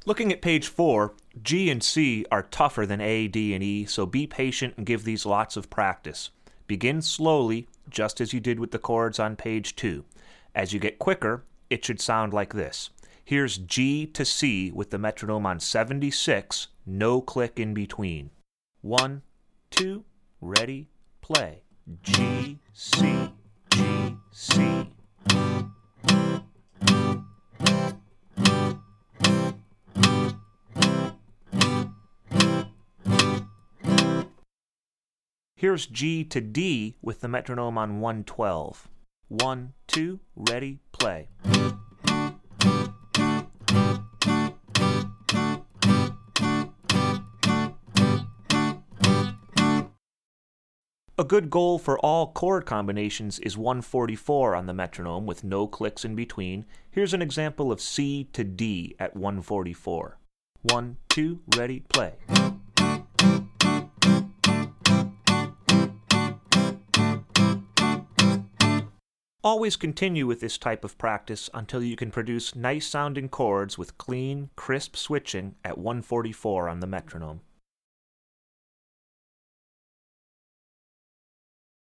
Looking at page 4, G and C are tougher than A, D, and E, so be patient and give these lots of practice. Begin slowly, just as you did with the chords on page 2. As you get quicker, it should sound like this. Here's G to C with the metronome on 76, no click in between. 1, 2, ready, play. G, C, G, C. Here's G to D with the metronome on 112. 1, 2, ready, play. A good goal for all chord combinations is 144 on the metronome with no clicks in between. Here's an example of C to D at 144. 1, 2, ready, play. Always continue with this type of practice until you can produce nice sounding chords with clean, crisp switching at 144 on the metronome.